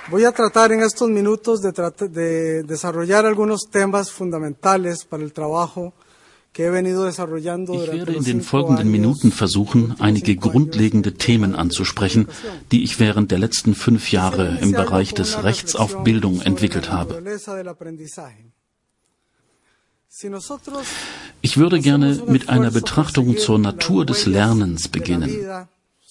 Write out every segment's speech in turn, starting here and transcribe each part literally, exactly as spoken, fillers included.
Voy a tratar en estos minutos de, de desarrollar algunos temas fundamentales para el trabajo que he venido desarrollando Ich durante werde in los den cinco folgenden Minuten años. versuchen, einige grundlegende Themen anzusprechen, die ich während der letzten fünf Jahre im Bereich des Rechts auf Bildung entwickelt habe. Ich würde gerne mit einer Betrachtung zur Natur des Lernens beginnen.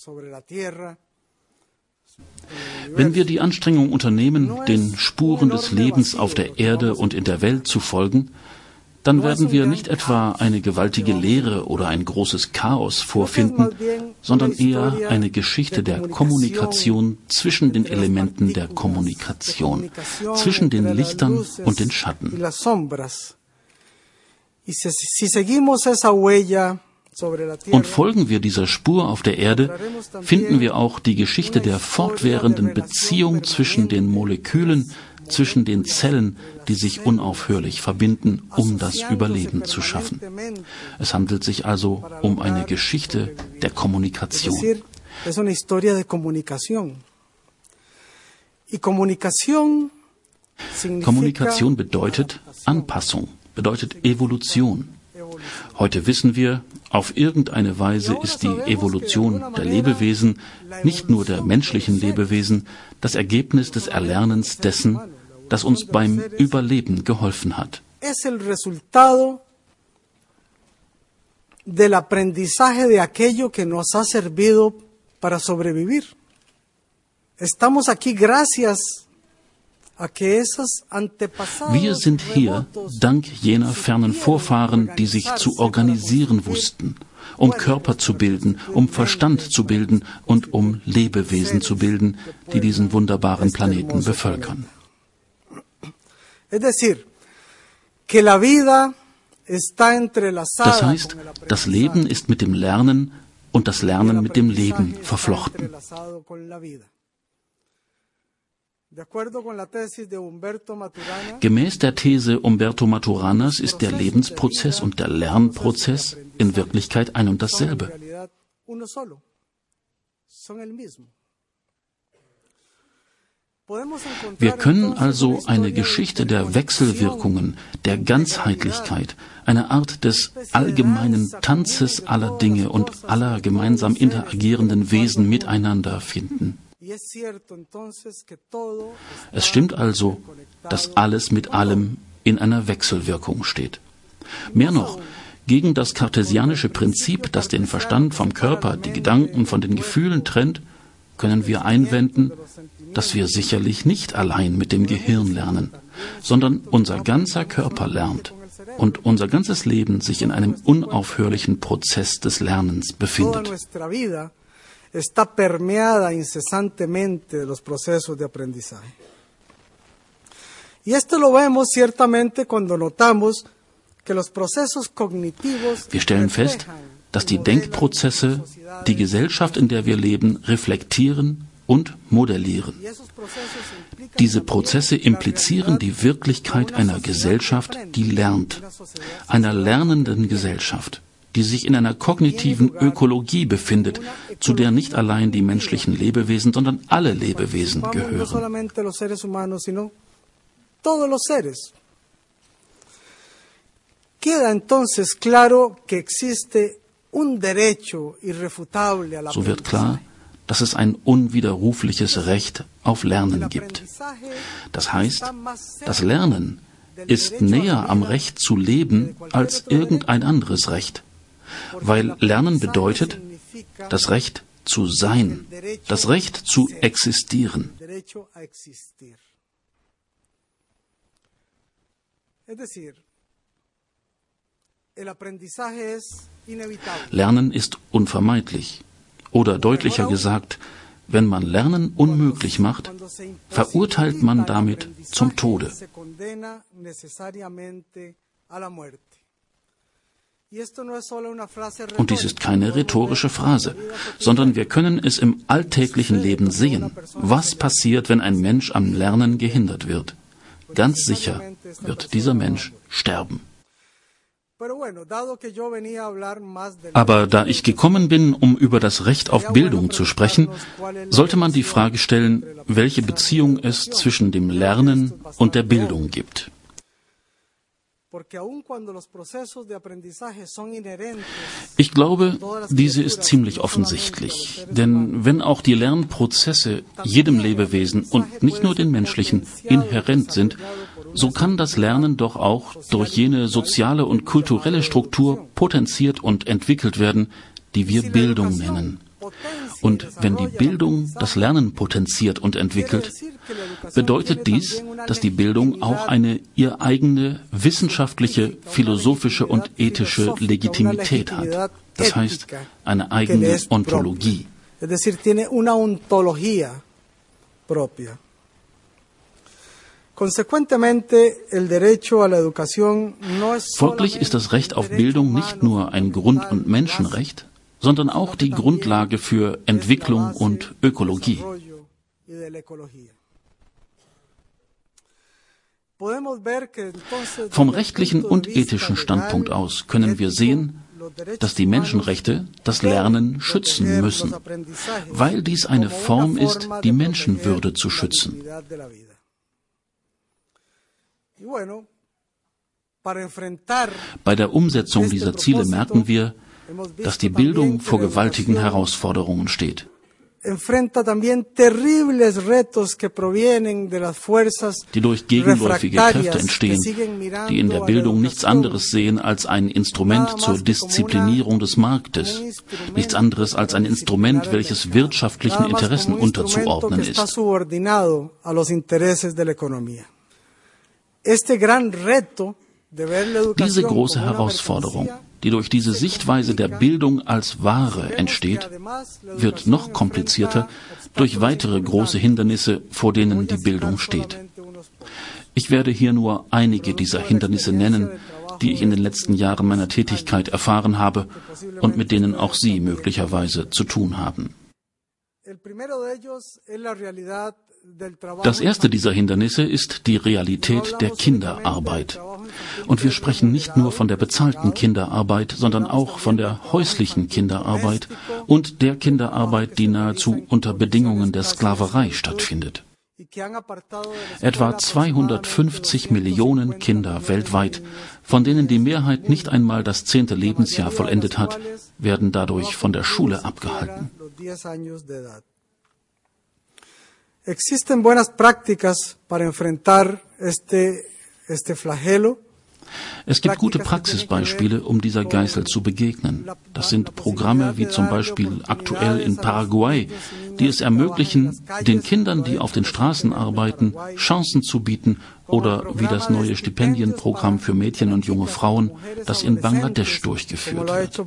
Wenn wir die Anstrengung unternehmen, den Spuren des Lebens auf der Erde und in der Welt zu folgen, dann werden wir nicht etwa eine gewaltige Leere oder ein großes Chaos vorfinden, sondern eher eine Geschichte der Kommunikation zwischen den Elementen der Kommunikation, zwischen den Lichtern und den Schatten. Und folgen wir dieser Spur auf der Erde, finden wir auch die Geschichte der fortwährenden Beziehung zwischen den Molekülen, zwischen den Zellen, die sich unaufhörlich verbinden, um das Überleben zu schaffen. Es handelt sich also um eine Geschichte der Kommunikation. Kommunikation bedeutet Anpassung, bedeutet Evolution. Heute wissen wir, auf irgendeine Weise ist die Evolution der Lebewesen, nicht nur der menschlichen Lebewesen, das Ergebnis des Erlernens dessen, das uns beim Überleben geholfen hat. Del aprendizaje de aquello que nos ha servido para sobrevivir. Estamos aquí gracias a que esos antepasados. Wir sind hier dank jener fernen Vorfahren, die sich zu organisieren wussten, um Körper zu bilden, um Verstand zu bilden und um Lebewesen zu bilden, die diesen wunderbaren Planeten bevölkern. Es decir, que la vida está entrelazada. Das heißt, das Leben ist mit dem Lernen und das Lernen mit dem Leben verflochten. Gemäß der These Umberto Maturanas ist der Lebensprozess und der Lernprozess in Wirklichkeit ein und dasselbe. Wir können also eine Geschichte der Wechselwirkungen, der Ganzheitlichkeit, eine Art des allgemeinen Tanzes aller Dinge und aller gemeinsam interagierenden Wesen miteinander finden. Es stimmt also, dass alles mit allem in einer Wechselwirkung steht. Mehr noch, gegen das kartesianische Prinzip, das den Verstand vom Körper, die Gedanken von den Gefühlen trennt, können wir einwenden, dass wir sicherlich nicht allein mit dem Gehirn lernen, sondern unser ganzer Körper lernt und unser ganzes Leben sich in einem unaufhörlichen Prozess des Lernens befindet. Está permeada incesantemente de los procesos de aprendizaje. Y esto lo vemos ciertamente cuando notamos que los procesos cognitivos. Wir stellen fest, dass die Denkprozesse die Gesellschaft, in der wir leben, reflektieren und modellieren. Diese Prozesse implizieren die Wirklichkeit einer Gesellschaft, die lernt, einer lernenden Gesellschaft, die sich in einer kognitiven Ökologie befindet, zu der nicht allein die menschlichen Lebewesen, sondern alle Lebewesen gehören. So wird klar, dass es ein unwiderrufliches Recht auf Lernen gibt. Das heißt, das Lernen ist näher am Recht zu leben als irgendein anderes Recht. Weil Lernen bedeutet, das Recht zu sein, das Recht zu existieren. Lernen ist unvermeidlich. Oder deutlicher gesagt, wenn man Lernen unmöglich macht, verurteilt man damit zum Tode. Und dies ist keine rhetorische Phrase, sondern wir können es im alltäglichen Leben sehen. Was passiert, wenn ein Mensch am Lernen gehindert wird? Ganz sicher wird dieser Mensch sterben. Aber da ich gekommen bin, um über das Recht auf Bildung zu sprechen, sollte man die Frage stellen, welche Beziehung es zwischen dem Lernen und der Bildung gibt. Ich glaube, diese ist ziemlich offensichtlich, denn wenn auch die Lernprozesse jedem Lebewesen und nicht nur den menschlichen inhärent sind, so kann das Lernen doch auch durch jene soziale und kulturelle Struktur potenziert und entwickelt werden, die wir Bildung nennen. Und wenn die Bildung das Lernen potenziert und entwickelt, bedeutet dies, dass die Bildung auch eine ihr eigene wissenschaftliche, philosophische und ethische Legitimität hat. Das heißt, eine eigene Ontologie. Folglich ist das Recht auf Bildung nicht nur ein Grund- und Menschenrecht, sondern auch die Grundlage für Entwicklung und Ökologie. Vom rechtlichen und ethischen Standpunkt aus können wir sehen, dass die Menschenrechte das Lernen schützen müssen, weil dies eine Form ist, die Menschenwürde zu schützen. Bei der Umsetzung dieser Ziele merken wir, dass die Bildung vor gewaltigen Herausforderungen steht. Die durch gegenläufige Kräfte entstehen, die in der Bildung nichts anderes sehen als ein Instrument zur Disziplinierung des Marktes, nichts anderes als ein Instrument, welches wirtschaftlichen Interessen unterzuordnen ist. Diese große Herausforderung, die durch diese Sichtweise der Bildung als Ware entsteht, wird noch komplizierter durch weitere große Hindernisse, vor denen die Bildung steht. Ich werde hier nur einige dieser Hindernisse nennen, die ich in den letzten Jahren meiner Tätigkeit erfahren habe und mit denen auch Sie möglicherweise zu tun haben. Das erste dieser Hindernisse ist die Realität der Kinderarbeit. Und wir sprechen nicht nur von der bezahlten Kinderarbeit, sondern auch von der häuslichen Kinderarbeit und der Kinderarbeit, die nahezu unter Bedingungen der Sklaverei stattfindet. Etwa zweihundertfünfzig Millionen Kinder weltweit, von denen die Mehrheit nicht einmal das zehnte Lebensjahr vollendet hat, werden dadurch von der Schule abgehalten. Existen buenas prácticas para enfrentar este, este flagelo. Es gibt gute Praxisbeispiele, um dieser Geißel zu begegnen. Das sind Programme wie zum Beispiel aktuell in Paraguay, die es ermöglichen, den Kindern, die auf den Straßen arbeiten, Chancen zu bieten, oder wie das neue Stipendienprogramm für Mädchen und junge Frauen, das in Bangladesch durchgeführt wird.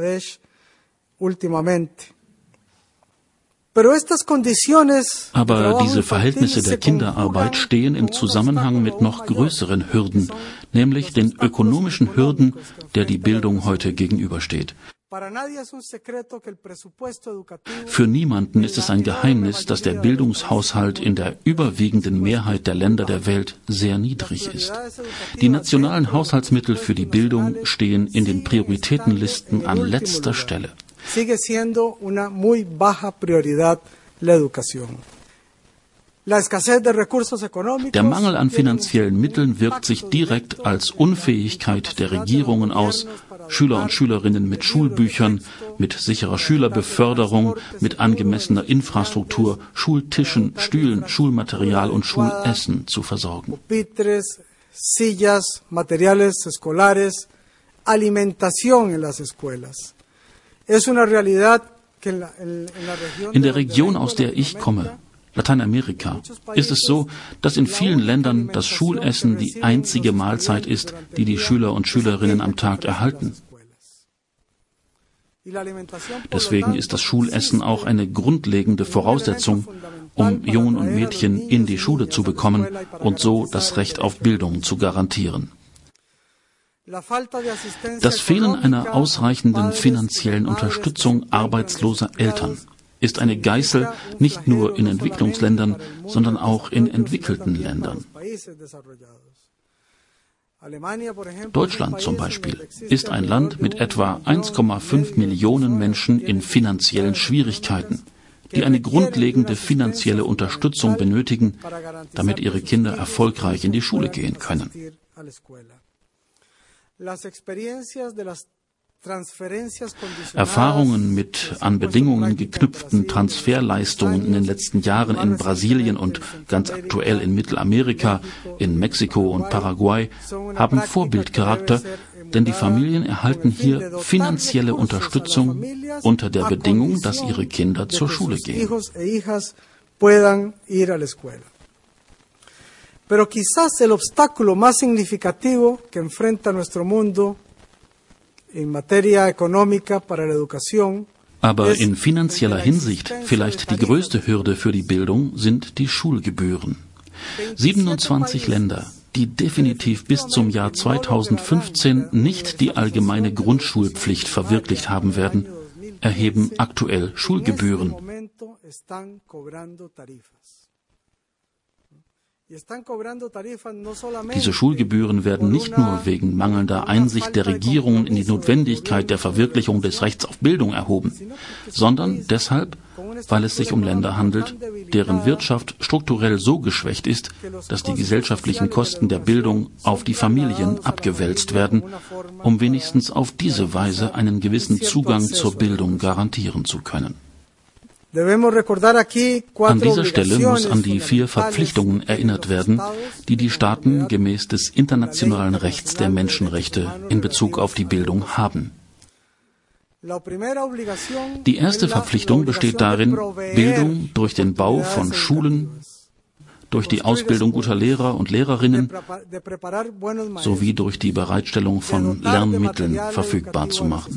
Aber diese Verhältnisse der Kinderarbeit stehen im Zusammenhang mit noch größeren Hürden, nämlich den ökonomischen Hürden, der die Bildung heute gegenübersteht. Für niemanden ist es ein Geheimnis, dass der Bildungshaushalt in der überwiegenden Mehrheit der Länder der Welt sehr niedrig ist. Die nationalen Haushaltsmittel für die Bildung stehen in den Prioritätenlisten an letzter Stelle. Sigue siendo una muy baja prioridad la educación. La escasez de recursos económicos. Der Mangel an finanziellen Mitteln wirkt sich direkt als Unfähigkeit der Regierungen aus, Schüler und Schülerinnen mit Schulbüchern, mit sicherer Schülerbeförderung, mit angemessener Infrastruktur, Schultischen, Stühlen, Schulmaterial und Schulessen zu versorgen. Pupitres, sillas, materiales escolares, alimentación en las escuelas. In der Region, aus der ich komme, Lateinamerika, ist es so, dass in vielen Ländern das Schulessen die einzige Mahlzeit ist, die die Schüler und Schülerinnen am Tag erhalten. Deswegen ist das Schulessen auch eine grundlegende Voraussetzung, um Jungen und Mädchen in die Schule zu bekommen und so das Recht auf Bildung zu garantieren. Das Fehlen einer ausreichenden finanziellen Unterstützung arbeitsloser Eltern ist eine Geißel nicht nur in Entwicklungsländern, sondern auch in entwickelten Ländern. Deutschland zum Beispiel ist ein Land mit etwa eins Komma fünf Millionen Menschen in finanziellen Schwierigkeiten, die eine grundlegende finanzielle Unterstützung benötigen, damit ihre Kinder erfolgreich in die Schule gehen können. Erfahrungen mit an Bedingungen geknüpften Transferleistungen in den letzten Jahren in Brasilien und ganz aktuell in Mittelamerika, in Mexiko und Paraguay haben Vorbildcharakter, denn die Familien erhalten hier finanzielle Unterstützung unter der Bedingung, dass ihre Kinder zur Schule gehen. Pero quizás el obstáculo más significativo que enfrenta nuestro mundo en materia económica para la educación. Aber in finanzieller Hinsicht vielleicht die größte Hürde für die Bildung sind die Schulgebühren. siebenundzwanzig Länder, die definitiv bis zum Jahr zweitausendfünfzehn nicht die allgemeine Grundschulpflicht verwirklicht haben werden, erheben aktuell Schulgebühren. Diese Schulgebühren werden nicht nur wegen mangelnder Einsicht der Regierungen in die Notwendigkeit der Verwirklichung des Rechts auf Bildung erhoben, sondern deshalb, weil es sich um Länder handelt, deren Wirtschaft strukturell so geschwächt ist, dass die gesellschaftlichen Kosten der Bildung auf die Familien abgewälzt werden, um wenigstens auf diese Weise einen gewissen Zugang zur Bildung garantieren zu können. An dieser Stelle muss an die vier Verpflichtungen erinnert werden, die die Staaten gemäß des internationalen Rechts der Menschenrechte in Bezug auf die Bildung haben. Die erste Verpflichtung besteht darin, Bildung durch den Bau von Schulen, durch die Ausbildung guter Lehrer und Lehrerinnen sowie durch die Bereitstellung von Lernmitteln verfügbar zu machen.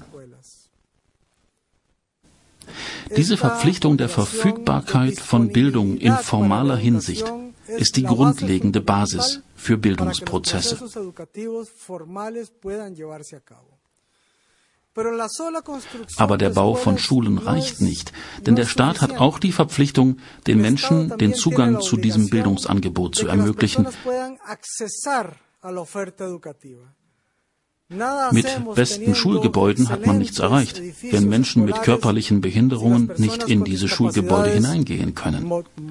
Diese Verpflichtung der Verfügbarkeit von Bildung in formaler Hinsicht ist die grundlegende Basis für Bildungsprozesse. Aber der Bau von Schulen reicht nicht, denn der Staat hat auch die Verpflichtung, den Menschen den Zugang zu diesem Bildungsangebot zu ermöglichen. Mit besten Schulgebäuden hat man nichts erreicht, wenn Menschen mit körperlichen Behinderungen nicht in diese Schulgebäude hineingehen können.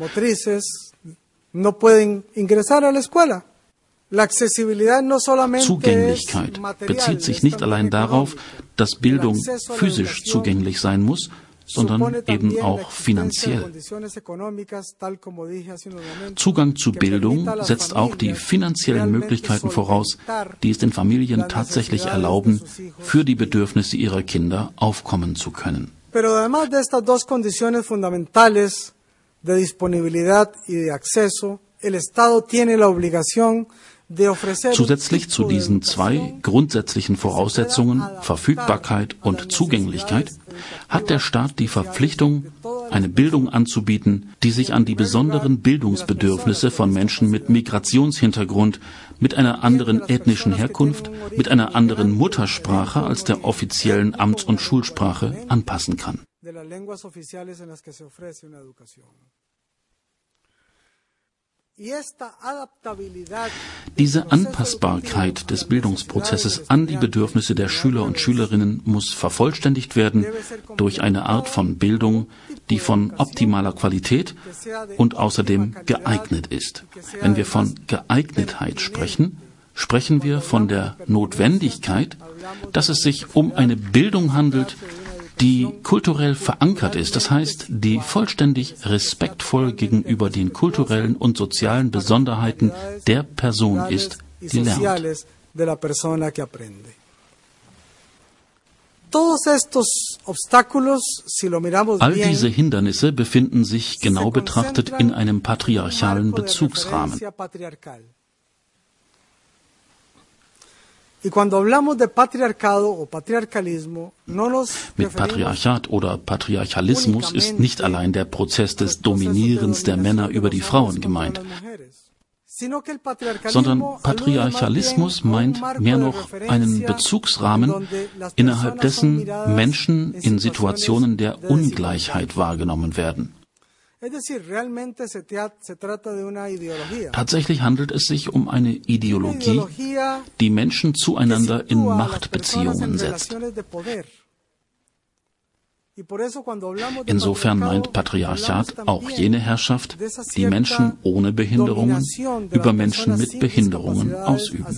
Zugänglichkeit bezieht sich nicht allein darauf, dass Bildung physisch zugänglich sein muss, sondern eben auch finanziell. Zugang zu Bildung setzt auch die finanziellen Möglichkeiten voraus, die es den Familien tatsächlich erlauben, für die Bedürfnisse ihrer Kinder aufkommen zu können. Pero además de estas dos condiciones fundamentales de disponibilidad y de acceso, el Estado tiene la obligación. Zusätzlich zu diesen zwei grundsätzlichen Voraussetzungen, Verfügbarkeit und Zugänglichkeit, hat der Staat die Verpflichtung, eine Bildung anzubieten, die sich an die besonderen Bildungsbedürfnisse von Menschen mit Migrationshintergrund, mit einer anderen ethnischen Herkunft, mit einer anderen Muttersprache als der offiziellen Amts- und Schulsprache anpassen kann. Diese Anpassbarkeit des Bildungsprozesses an die Bedürfnisse der Schüler und Schülerinnen muss vervollständigt werden durch eine Art von Bildung, die von optimaler Qualität und außerdem geeignet ist. Wenn wir von Geeignetheit sprechen, sprechen wir von der Notwendigkeit, dass es sich um eine Bildung handelt, die kulturell verankert ist, das heißt, die vollständig respektvoll gegenüber den kulturellen und sozialen Besonderheiten der Person ist, die lernt. All diese Hindernisse befinden sich genau betrachtet in einem patriarchalen Bezugsrahmen. Mit Patriarchat oder Patriarchalismus ist nicht allein der Prozess des Dominierens der Männer über die Frauen gemeint, sondern Patriarchalismus meint mehr noch einen Bezugsrahmen, innerhalb dessen Menschen in Situationen der Ungleichheit wahrgenommen werden. Tatsächlich handelt es sich um eine Ideologie, die Menschen zueinander in Machtbeziehungen setzt. Insofern meint Patriarchat auch jene Herrschaft, die Menschen ohne Behinderungen über Menschen mit Behinderungen ausüben.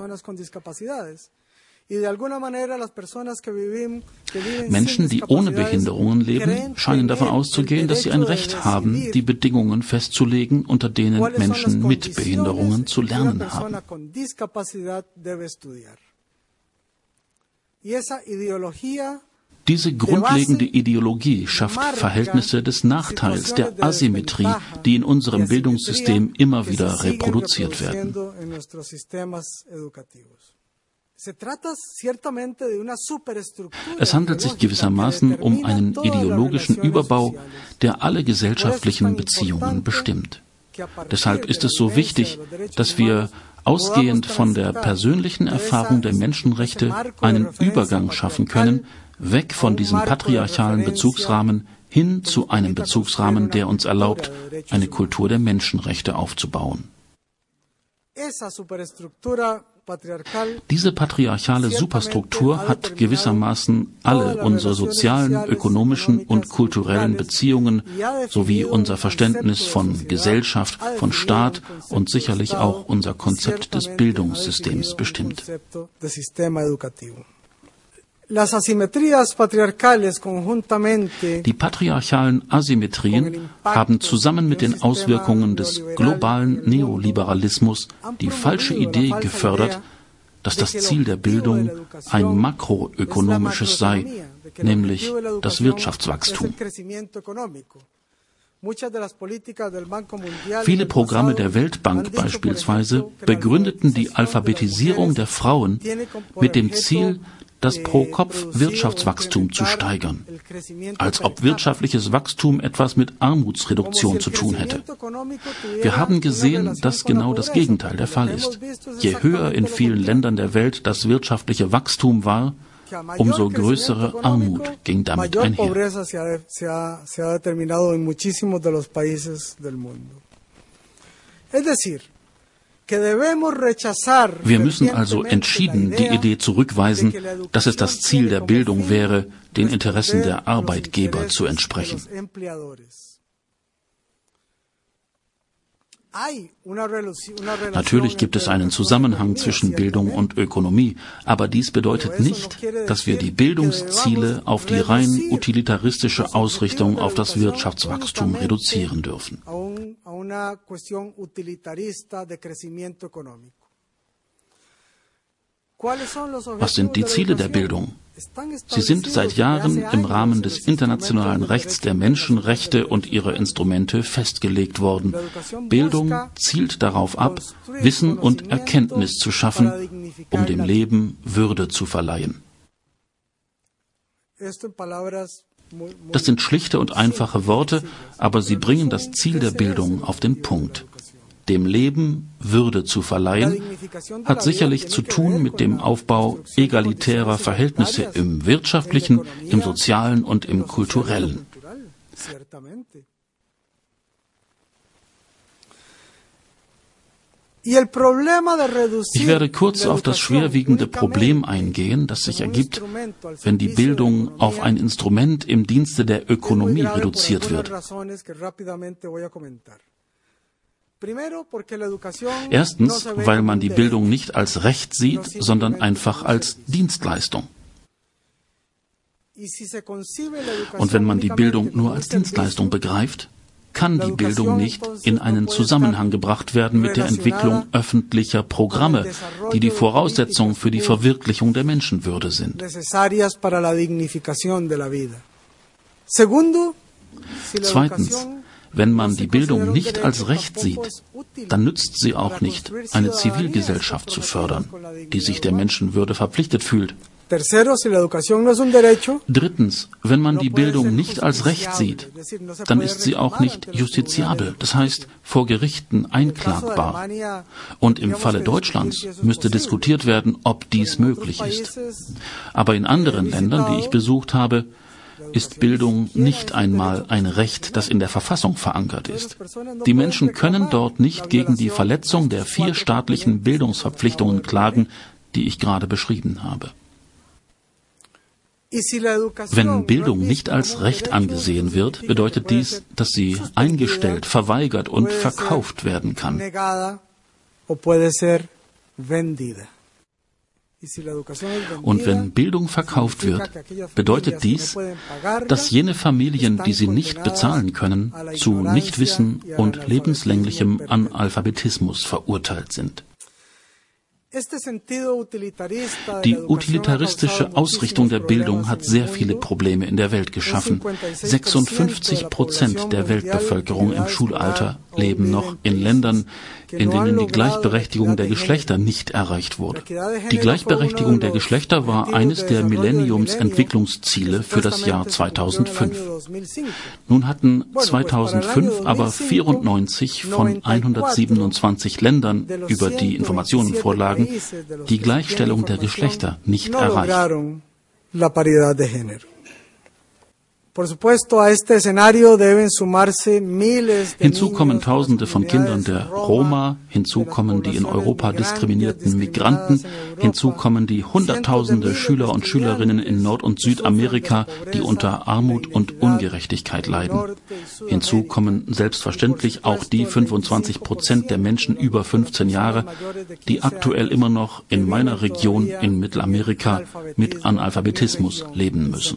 Menschen, die ohne Behinderungen leben, scheinen davon auszugehen, dass sie ein Recht haben, die Bedingungen festzulegen, unter denen Menschen mit Behinderungen zu lernen haben. Diese grundlegende Ideologie schafft Verhältnisse des Nachteils, der Asymmetrie, die in unserem Bildungssystem immer wieder reproduziert werden. Es handelt sich gewissermaßen um einen ideologischen Überbau, der alle gesellschaftlichen Beziehungen bestimmt. Deshalb ist es so wichtig, dass wir ausgehend von der persönlichen Erfahrung der Menschenrechte einen Übergang schaffen können, weg von diesem patriarchalen Bezugsrahmen hin zu einem Bezugsrahmen, der uns erlaubt, eine Kultur der Menschenrechte aufzubauen. Diese patriarchale Superstruktur hat gewissermaßen alle unsere sozialen, ökonomischen und kulturellen Beziehungen sowie unser Verständnis von Gesellschaft, von Staat und sicherlich auch unser Konzept des Bildungssystems bestimmt. Die patriarchalen Asymmetrien haben zusammen mit den Auswirkungen des globalen Neoliberalismus die falsche Idee gefördert, dass das Ziel der Bildung ein makroökonomisches sei, nämlich das Wirtschaftswachstum. Viele Programme der Weltbank beispielsweise begründeten die Alphabetisierung der Frauen mit dem Ziel, das Pro-Kopf-Wirtschaftswachstum zu steigern, als ob wirtschaftliches Wachstum etwas mit Armutsreduktion zu tun hätte. Wir haben gesehen, dass genau das Gegenteil der Fall ist. Je höher in vielen Ländern der Welt das wirtschaftliche Wachstum war, umso größere Armut ging damit einher. Wir müssen also entschieden die Idee zurückweisen, dass es das Ziel der Bildung wäre, den Interessen der Arbeitgeber zu entsprechen. Natürlich gibt es einen Zusammenhang zwischen Bildung und Ökonomie, aber dies bedeutet nicht, dass wir die Bildungsziele auf die rein utilitaristische Ausrichtung auf das Wirtschaftswachstum reduzieren dürfen. Was sind die Ziele der Bildung? Sie sind seit Jahren im Rahmen des internationalen Rechts der Menschenrechte und ihrer Instrumente festgelegt worden. Bildung zielt darauf ab, Wissen und Erkenntnis zu schaffen, um dem Leben Würde zu verleihen. Das sind schlichte und einfache Worte, aber sie bringen das Ziel der Bildung auf den Punkt. Dem Leben Würde zu verleihen, hat sicherlich zu tun mit dem Aufbau egalitärer Verhältnisse im wirtschaftlichen, im sozialen und im kulturellen. Ich werde kurz auf das schwerwiegende Problem eingehen, das sich ergibt, wenn die Bildung auf ein Instrument im Dienste der Ökonomie reduziert wird. Erstens, weil man die Bildung nicht als Recht sieht, sondern einfach als Dienstleistung. Und wenn man die Bildung nur als Dienstleistung begreift, kann die Bildung nicht in einen Zusammenhang gebracht werden mit der Entwicklung öffentlicher Programme, die die Voraussetzung für die Verwirklichung der Menschenwürde sind. Zweitens, wenn man die Bildung nicht als Recht sieht, dann nützt sie auch nicht, eine Zivilgesellschaft zu fördern, die sich der Menschenwürde verpflichtet fühlt. Drittens, wenn man die Bildung nicht als Recht sieht, dann ist sie auch nicht justiziabel, das heißt vor Gerichten einklagbar. Und im Falle Deutschlands müsste diskutiert werden, ob dies möglich ist. Aber in anderen Ländern, die ich besucht habe, ist Bildung nicht einmal ein Recht, das in der Verfassung verankert ist. Die Menschen können dort nicht gegen die Verletzung der vier staatlichen Bildungsverpflichtungen klagen, die ich gerade beschrieben habe. Wenn Bildung nicht als Recht angesehen wird, bedeutet dies, dass sie eingestellt, verweigert und verkauft werden kann. Und wenn Bildung verkauft wird, bedeutet dies, dass jene Familien, die sie nicht bezahlen können, zu Nichtwissen und lebenslänglichem Analphabetismus verurteilt sind. Die utilitaristische Ausrichtung der Bildung hat sehr viele Probleme in der Welt geschaffen. sechsundfünfzig Prozent der Weltbevölkerung im Schulalter leben noch in Ländern, in denen die Gleichberechtigung der Geschlechter nicht erreicht wurde. Die Gleichberechtigung der Geschlechter war eines der Millenniums-Entwicklungsziele für das Jahr zweitausendfünf. Nun hatten zweitausendfünf aber vierundneunzig von hundertsiebenundzwanzig Ländern, über die Informationen vorlagen, die Gleichstellung der Geschlechter nicht erreicht. Hinzu kommen Tausende von Kindern der Roma, hinzu kommen die in Europa diskriminierten Migranten, hinzu kommen die Hunderttausende Schüler und Schülerinnen in Nord- und Südamerika, die unter Armut und Ungerechtigkeit leiden. Hinzu kommen selbstverständlich auch die fünfundzwanzig Prozent der Menschen über fünfzehn Jahre, die aktuell immer noch in meiner Region in Mittelamerika mit Analphabetismus leben müssen.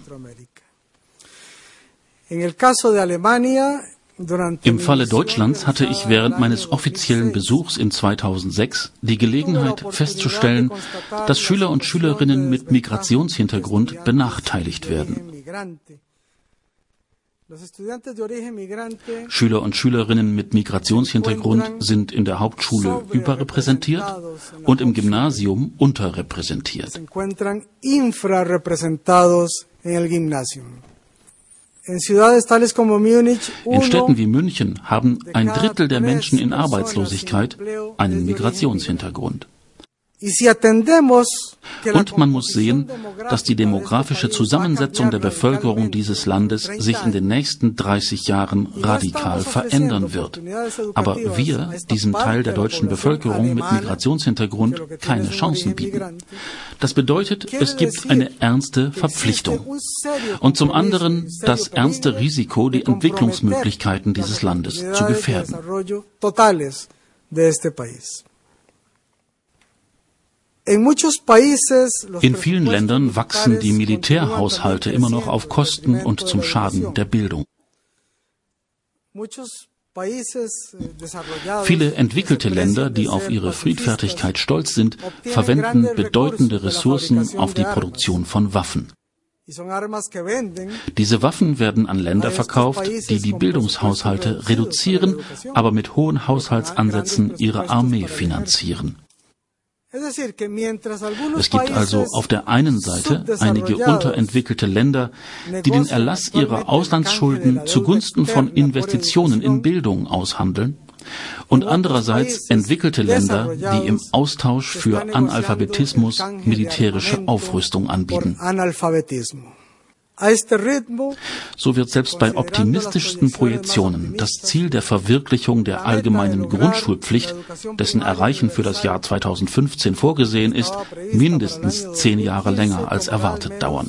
Im Falle Deutschlands hatte ich während meines offiziellen Besuchs in zweitausendsechs die Gelegenheit festzustellen, dass Schüler und Schülerinnen mit Migrationshintergrund benachteiligt werden. Schüler und Schülerinnen mit Migrationshintergrund sind in der Hauptschule überrepräsentiert und im Gymnasium unterrepräsentiert. In Städten wie München haben ein Drittel der Menschen in Arbeitslosigkeit einen Migrationshintergrund. Und man muss sehen, dass die demografische Zusammensetzung der Bevölkerung dieses Landes sich in den nächsten dreißig Jahren radikal verändern wird. Aber wir, diesem Teil der deutschen Bevölkerung mit Migrationshintergrund, keine Chancen bieten. Das bedeutet, es gibt eine ernste Verpflichtung. Und zum anderen das ernste Risiko, die Entwicklungsmöglichkeiten dieses Landes zu gefährden. In vielen Ländern wachsen die Militärhaushalte immer noch auf Kosten und zum Schaden der Bildung. Viele entwickelte Länder, die auf ihre Friedfertigkeit stolz sind, verwenden bedeutende Ressourcen auf die Produktion von Waffen. Diese Waffen werden an Länder verkauft, die die Bildungshaushalte reduzieren, aber mit hohen Haushaltsansätzen ihre Armee finanzieren. Es gibt also auf der einen Seite einige unterentwickelte Länder, die den Erlass ihrer Auslandsschulden zugunsten von Investitionen in Bildung aushandeln, und andererseits entwickelte Länder, die im Austausch für Analphabetismus militärische Aufrüstung anbieten. So wird selbst bei optimistischsten Projektionen das Ziel der Verwirklichung der allgemeinen Grundschulpflicht, dessen Erreichen für das Jahr zweitausendfünfzehn vorgesehen ist, mindestens zehn Jahre länger als erwartet dauern.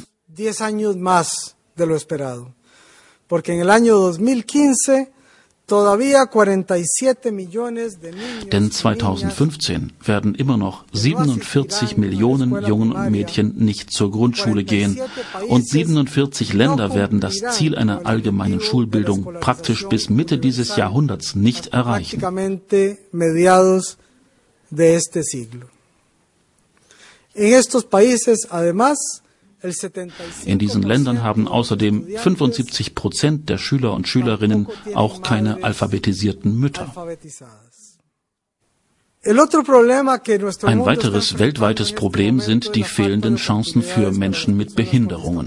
Denn zweitausendfünfzehn werden immer noch siebenundvierzig Millionen Jungen und Mädchen nicht zur Grundschule gehen und siebenundvierzig Länder werden das Ziel einer allgemeinen Schulbildung praktisch bis Mitte dieses Jahrhunderts nicht erreichen. In diesen Ländern haben außerdem fünfundsiebzig Prozent der Schüler und Schülerinnen auch keine alphabetisierten Mütter. Ein weiteres weltweites Problem sind die fehlenden Chancen für Menschen mit Behinderungen.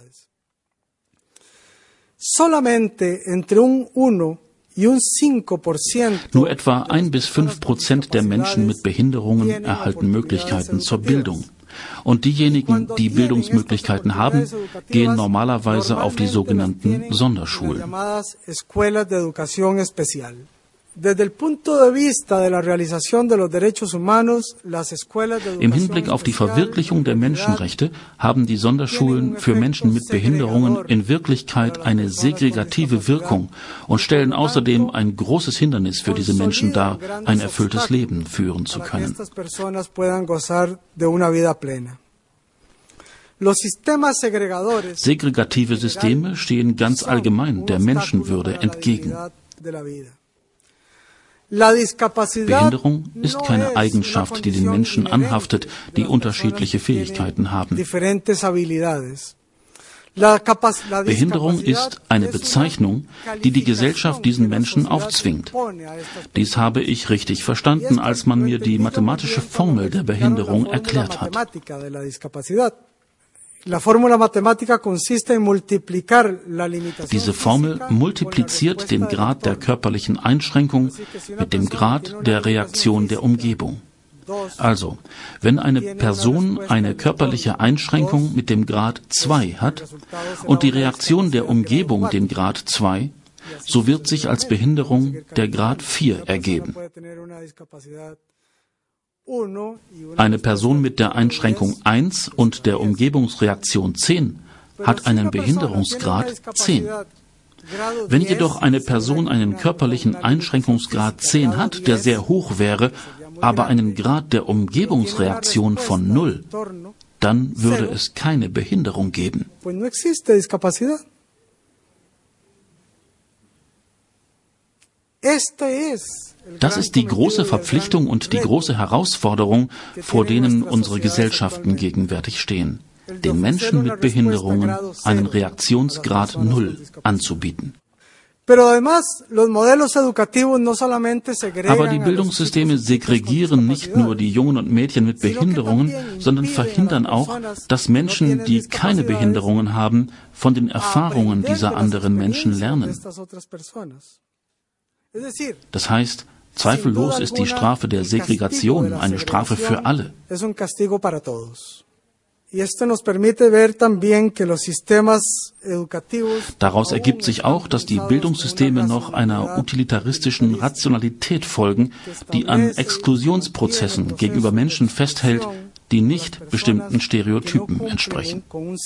Nur etwa ein bis fünf Prozent der Menschen mit Behinderungen erhalten Möglichkeiten zur Bildung. Und diejenigen, die Bildungsmöglichkeiten haben, gehen normalerweise auf die sogenannten Sonderschulen. Im Hinblick auf die Verwirklichung der Menschenrechte haben die Sonderschulen für Menschen mit Behinderungen in Wirklichkeit eine segregative Wirkung und stellen außerdem ein großes Hindernis für diese Menschen dar, ein erfülltes Leben führen zu können. Segregative Systeme stehen ganz allgemein der Menschenwürde entgegen. Behinderung ist keine Eigenschaft, die den Menschen anhaftet, die unterschiedliche Fähigkeiten haben. Behinderung ist eine Bezeichnung, die die Gesellschaft diesen Menschen aufzwingt. Dies habe ich richtig verstanden, als man mir die mathematische Formel der Behinderung erklärt hat. Diese Formel multipliziert den Grad der körperlichen Einschränkung mit dem Grad der Reaktion der Umgebung. Also, wenn eine Person eine körperliche Einschränkung mit dem Grad zwei hat und die Reaktion der Umgebung den Grad zwei, so wird sich als Behinderung der Grad vier ergeben. Eine Person mit der Einschränkung eins und der Umgebungsreaktion zehn hat einen Behinderungsgrad zehn. Wenn jedoch eine Person einen körperlichen Einschränkungsgrad zehn hat, der sehr hoch wäre, aber einen Grad der Umgebungsreaktion von null, dann würde es keine Behinderung geben. Das ist die große Verpflichtung und die große Herausforderung, vor denen unsere Gesellschaften gegenwärtig stehen, den Menschen mit Behinderungen einen Reaktionsgrad Null anzubieten. Aber die Bildungssysteme segregieren nicht nur die Jungen und Mädchen mit Behinderungen, sondern verhindern auch, dass Menschen, die keine Behinderungen haben, von den Erfahrungen dieser anderen Menschen lernen. Das heißt, zweifellos ist die Strafe der Segregation eine Strafe für alle. Daraus ergibt sich auch, dass die Bildungssysteme noch einer utilitaristischen Rationalität folgen, die an Exklusionsprozessen gegenüber Menschen festhält, die nicht bestimmten Stereotypen entsprechen.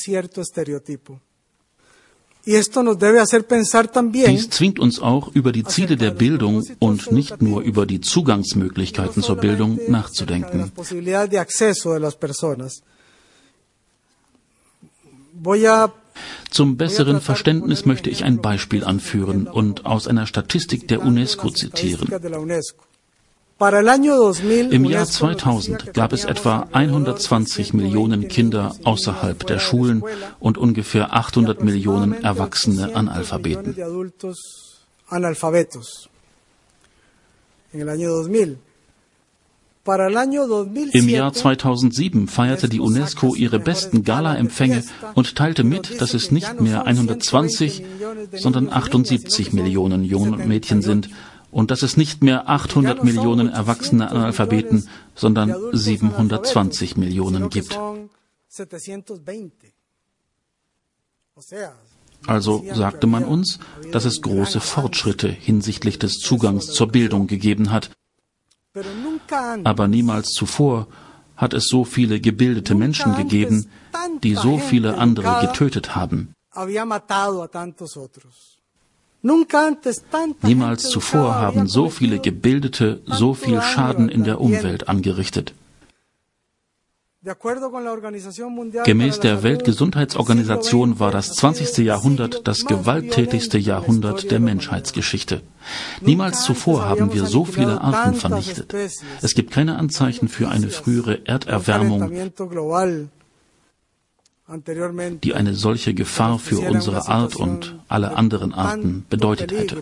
Dies zwingt uns auch, über die Ziele der Bildung und nicht nur über die Zugangsmöglichkeiten zur Bildung nachzudenken. Zum besseren Verständnis möchte ich ein Beispiel anführen und aus einer Statistik der UNESCO zitieren. Im Jahr zweitausend gab es etwa hundertzwanzig Millionen Kinder außerhalb der Schulen und ungefähr achthundert Millionen erwachsene Analphabeten. Im Jahr zweitausendsieben feierte die UNESCO ihre besten Gala-Empfänge und teilte mit, dass es nicht mehr hundertzwanzig, sondern achtundsiebzig Millionen Jungen und Mädchen sind, und dass es nicht mehr achthundert Millionen erwachsene Analphabeten, sondern siebenhundertzwanzig Millionen gibt. Also sagte man uns, dass es große Fortschritte hinsichtlich des Zugangs zur Bildung gegeben hat. Aber niemals zuvor hat es so viele gebildete Menschen gegeben, die so viele andere getötet haben. Niemals zuvor haben so viele Gebildete so viel Schaden in der Umwelt angerichtet. Gemäß der Weltgesundheitsorganisation war das zwanzigste Jahrhundert das gewalttätigste Jahrhundert der Menschheitsgeschichte. Niemals zuvor haben wir so viele Arten vernichtet. Es gibt keine Anzeichen für eine frühere Erderwärmung, die eine solche Gefahr für unsere Art und alle anderen Arten bedeutet hätte.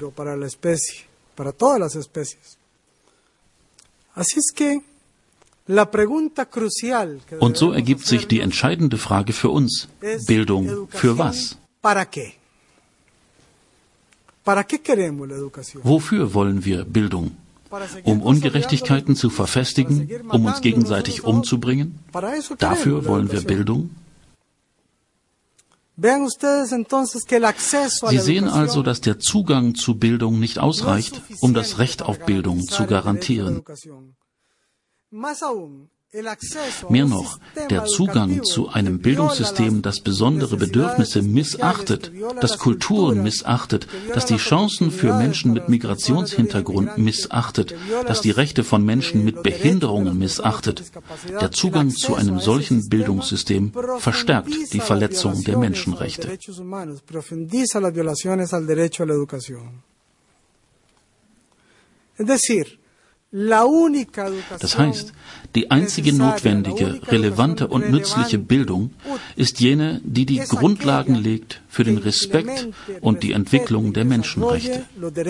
Und so ergibt sich die entscheidende Frage für uns: Bildung für was? Wofür wollen wir Bildung? Um Ungerechtigkeiten zu verfestigen, um uns gegenseitig umzubringen? Dafür wollen wir Bildung? Sie sehen also, dass der Zugang zu Bildung nicht ausreicht, um das Recht auf Bildung zu garantieren. Mehr noch, der Zugang zu einem Bildungssystem, das besondere Bedürfnisse missachtet, das Kulturen missachtet, das die Chancen für Menschen mit Migrationshintergrund missachtet, das die Rechte von Menschen mit Behinderungen missachtet. Der Zugang zu einem solchen Bildungssystem verstärkt die Verletzung der Menschenrechte. Das heißt, die einzige notwendige, relevante und nützliche Bildung ist jene, die die Grundlagen legt für den Respekt und die Entwicklung der Menschenrechte.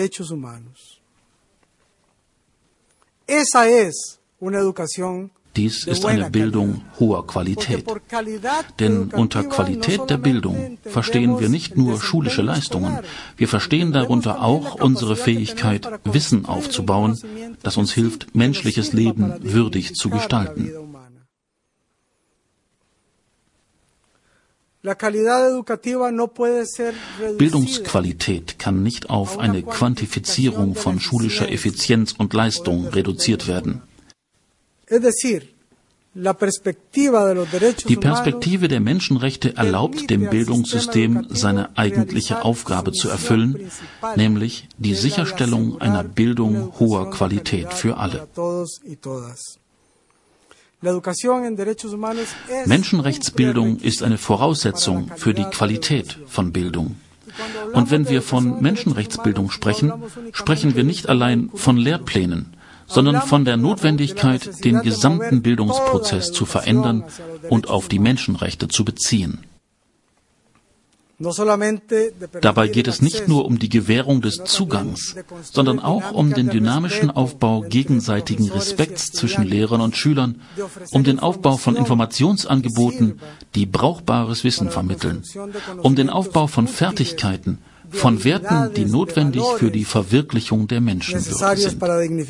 Dies ist eine Bildung hoher Qualität. Denn unter Qualität der Bildung verstehen wir nicht nur schulische Leistungen, wir verstehen darunter auch unsere Fähigkeit, Wissen aufzubauen, das uns hilft, menschliches Leben würdig zu gestalten. Bildungsqualität kann nicht auf eine Quantifizierung von schulischer Effizienz und Leistung reduziert werden. Die Perspektive der Menschenrechte erlaubt dem Bildungssystem, seine eigentliche Aufgabe zu erfüllen, nämlich die Sicherstellung einer Bildung hoher Qualität für alle. Menschenrechtsbildung ist eine Voraussetzung für die Qualität von Bildung. Und wenn wir von Menschenrechtsbildung sprechen, sprechen wir nicht allein von Lehrplänen, sondern von der Notwendigkeit, den gesamten Bildungsprozess zu verändern und auf die Menschenrechte zu beziehen. Dabei geht es nicht nur um die Gewährung des Zugangs, sondern auch um den dynamischen Aufbau gegenseitigen Respekts zwischen Lehrern und Schülern, um den Aufbau von Informationsangeboten, die brauchbares Wissen vermitteln, um den Aufbau von Fertigkeiten, von Werten, die notwendig für die Verwirklichung der Menschenwürde sind.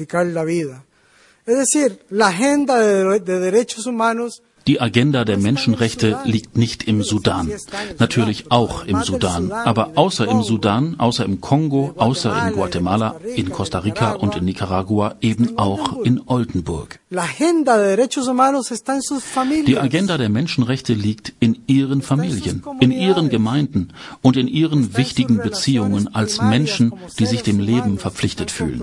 Die Agenda der Menschenrechte liegt nicht im Sudan. Natürlich auch im Sudan, aber außer im Sudan, außer im Kongo, außer in Guatemala, in Costa Rica und in Nicaragua eben auch in Oldenburg. Die Agenda der Menschenrechte liegt in ihren Familien, in ihren Gemeinden und in ihren wichtigen Beziehungen als Menschen, die sich dem Leben verpflichtet fühlen.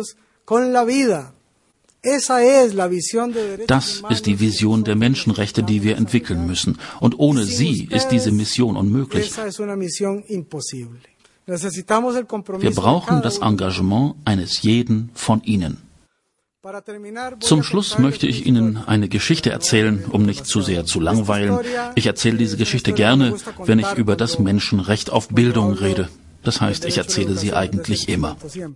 Das ist die Vision der Menschenrechte, die wir entwickeln müssen. Und ohne sie ist diese Mission unmöglich. Wir brauchen das Engagement eines jeden von Ihnen. Zum Schluss möchte ich Ihnen eine Geschichte erzählen, um nicht zu sehr zu langweilen. Ich erzähle diese Geschichte gerne, wenn ich über das Menschenrecht auf Bildung rede. Das heißt, ich erzähle sie eigentlich immer.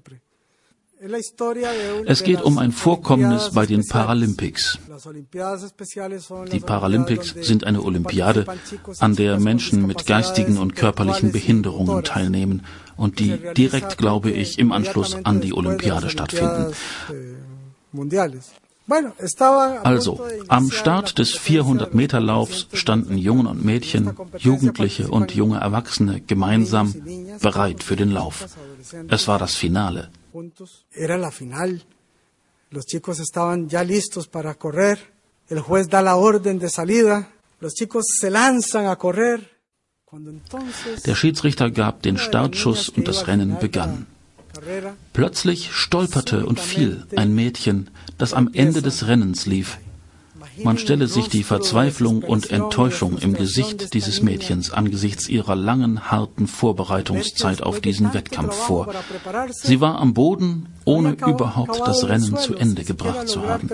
Es geht um ein Vorkommnis bei den Paralympics. Die Paralympics sind eine Olympiade, an der Menschen mit geistigen und körperlichen Behinderungen teilnehmen und die direkt, glaube ich, im Anschluss an die Olympiade stattfinden. Also, am Start des vierhundert-Meter-Laufs standen Jungen und Mädchen, Jugendliche und junge Erwachsene gemeinsam bereit für den Lauf. Es war das Finale. Era la final. Los chicos estaban ya listos para correr. El juez da la orden de salida. Los chicos se lanzan a correr. Der Schiedsrichter gab den Startschuss und das Rennen begann. Plötzlich stolperte und fiel ein Mädchen, das am Ende des Rennens lief. Man stelle sich die Verzweiflung und Enttäuschung im Gesicht dieses Mädchens angesichts ihrer langen, harten Vorbereitungszeit auf diesen Wettkampf vor. Sie war am Boden, ohne überhaupt das Rennen zu Ende gebracht zu haben.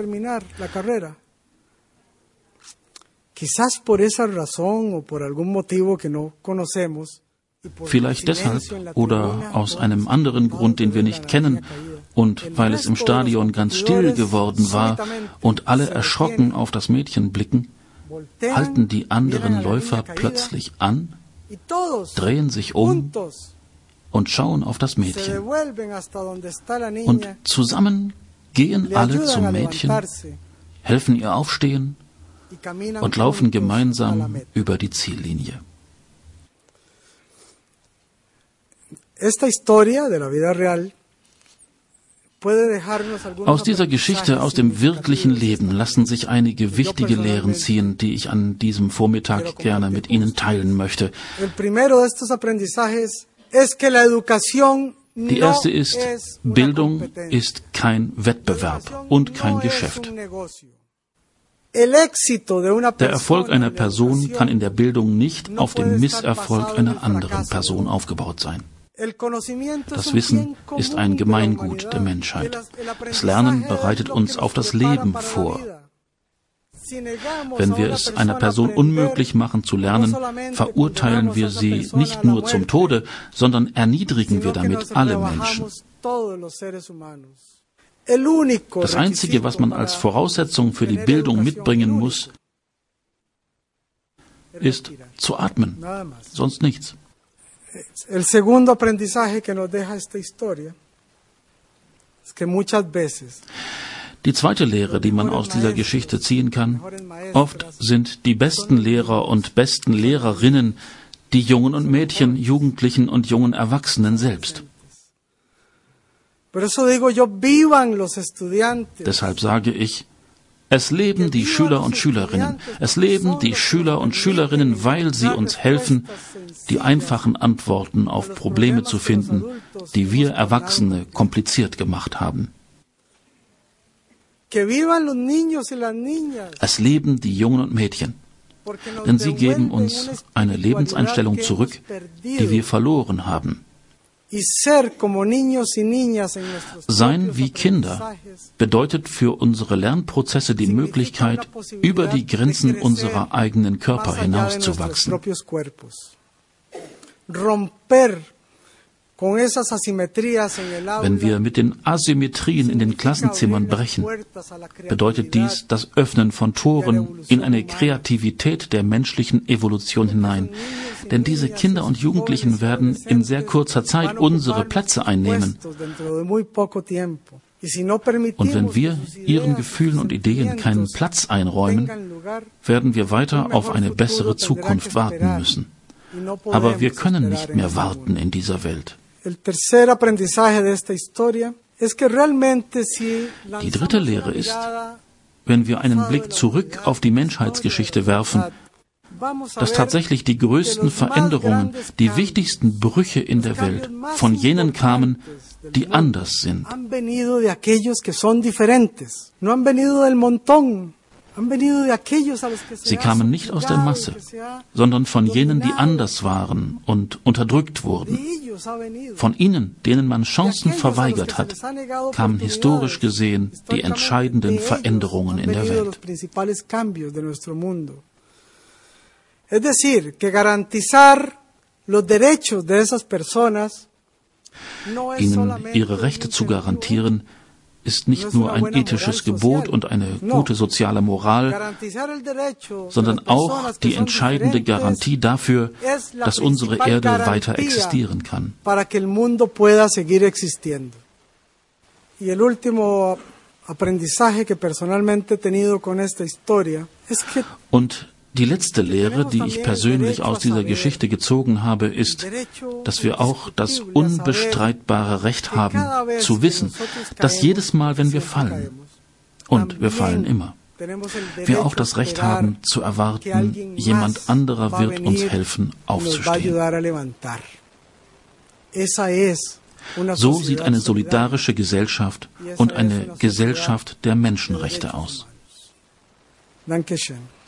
Vielleicht deshalb oder aus einem anderen Grund, den wir nicht kennen, und weil es im Stadion ganz still geworden war und alle erschrocken auf das Mädchen blicken, halten die anderen Läufer plötzlich an, drehen sich um und schauen auf das Mädchen. Und zusammen gehen alle zum Mädchen, helfen ihr aufstehen und laufen gemeinsam über die Ziellinie. Aus dieser Geschichte aus dem wirklichen Leben lassen sich einige wichtige Lehren ziehen, die ich an diesem Vormittag gerne mit Ihnen teilen möchte. Die erste ist, Bildung ist kein Wettbewerb und kein Geschäft. Der Erfolg einer Person kann in der Bildung nicht auf dem Misserfolg einer anderen Person aufgebaut sein. Das Wissen ist ein Gemeingut der Menschheit. Das Lernen bereitet uns auf das Leben vor. Wenn wir es einer Person unmöglich machen zu lernen, verurteilen wir sie nicht nur zum Tode, sondern erniedrigen wir damit alle Menschen. Das Einzige, was man als Voraussetzung für die Bildung mitbringen muss, ist zu atmen, sonst nichts. El segundo aprendizaje que nos deja esta historia es que muchas veces Die zweite Lehre, die man aus dieser Geschichte ziehen kann, oft sind die besten Lehrer und besten Lehrerinnen die Jungen und Mädchen, Jugendlichen und jungen Erwachsenen selbst. Deshalb sage ich, es leben die Schüler und Schülerinnen. Es leben die Schüler und Schülerinnen, weil sie uns helfen, die einfachen Antworten auf Probleme zu finden, die wir Erwachsene kompliziert gemacht haben. Es leben die Jungen und Mädchen, denn sie geben uns eine Lebenseinstellung zurück, die wir verloren haben. Sein wie Kinder bedeutet für unsere Lernprozesse die Möglichkeit, über die Grenzen unserer eigenen Körper hinauszuwachsen. Wenn wir mit den Asymmetrien in den Klassenzimmern brechen, bedeutet dies das Öffnen von Toren in eine Kreativität der menschlichen Evolution hinein. Denn diese Kinder und Jugendlichen werden in sehr kurzer Zeit unsere Plätze einnehmen. Und wenn wir ihren Gefühlen und Ideen keinen Platz einräumen, werden wir weiter auf eine bessere Zukunft warten müssen. Aber wir können nicht mehr warten in dieser Welt. Die dritte Lehre ist, wenn wir einen Blick zurück auf die Menschheitsgeschichte werfen, dass tatsächlich die größten Veränderungen, die wichtigsten Brüche in der Welt von jenen kamen, die anders sind. Sie kamen nicht aus der Masse, sondern von jenen, die anders waren und unterdrückt wurden. Von ihnen, denen man Chancen verweigert hat, kamen historisch gesehen die entscheidenden Veränderungen in der Welt. Es decir, que garantizar los derechos de esas personas Ihnen ihre Rechte zu garantieren, ist nicht nur ein ethisches Gebot und eine gute soziale Moral, sondern auch die entscheidende Garantie dafür, dass unsere Erde weiter existieren kann. Und die letzte Lehre, die ich persönlich aus dieser Geschichte gezogen habe, ist, dass wir auch das unbestreitbare Recht haben, zu wissen, dass jedes Mal, wenn wir fallen, und wir fallen immer, wir auch das Recht haben, zu erwarten, jemand anderer wird uns helfen, aufzustehen. So sieht eine solidarische Gesellschaft und eine Gesellschaft der Menschenrechte aus. Dankeschön.